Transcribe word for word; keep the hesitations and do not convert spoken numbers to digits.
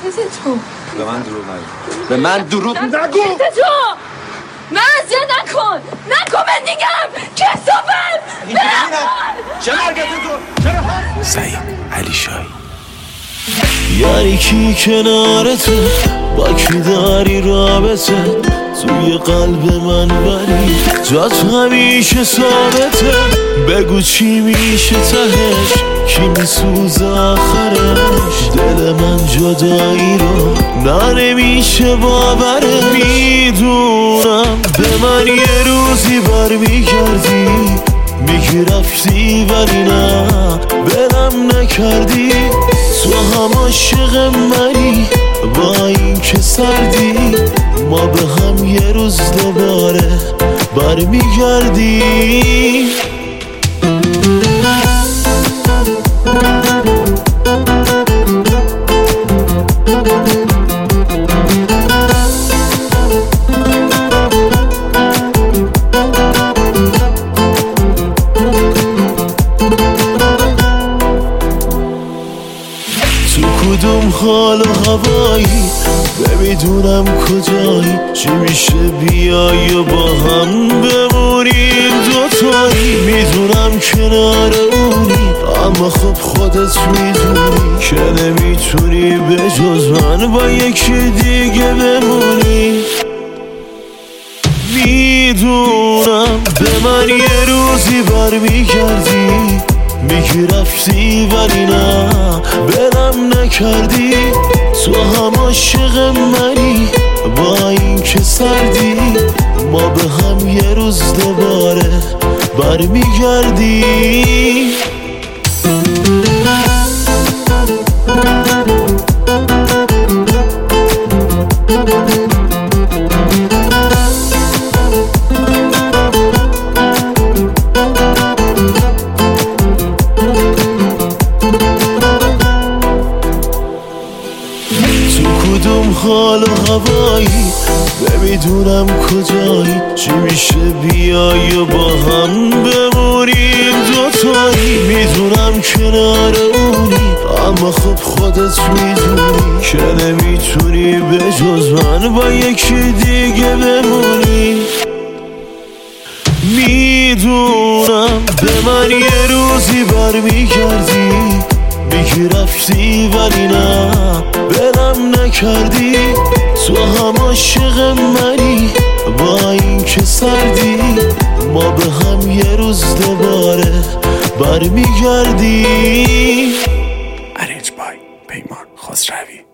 تو به من دروغ نگو به من دروغ نگو تو من اذیت نکن نکن من دیگم کسافت چه مرگت تو چرا سعید علی شایی یعنی کی کنارته با کی داری رابطه توی قلب من ولی جات همیشه ثابته بگو چی میشه تهش کی میسوزه آخرش دل من جدایی رو نه نمیشه باوره میدونم به من یه روزی بر میگردی میگی رفتی ولی نه بلم نکردی تو هم عاشق منی با این که سردی ما به هم یه روز دوباره برمیگردی کدوم حال و هوایی نمیدونم کجایی چی میشه بیای و با هم بمونیم دوتایی میدونم کنار اونی اما خب خودت میدونی که نمیتونی به جز من با یکی دیگه بمونی میدونم به من یه روزی برمیگردی میگی رفتی ولی نه بلم نکردی تو هم عاشق منی با این که سردی ما به هم یه روز دوباره برمیگردی کدوم حال و هوایی نمیدونم کجایی چی میشه بیای و با هم بمونیم دوتایی میدونم کنار اونی اما خب خودت میدونی که نمیتونی به جز من با یکی دیگه بمونی میدونم به من یه روزی برمیگردی میگی رفتی ولی نه بلم نکردی تو هم عاشق منی با این که سردی ما به هم یه روز دوباره برمیگردی ارنج بای پیمان خسروی.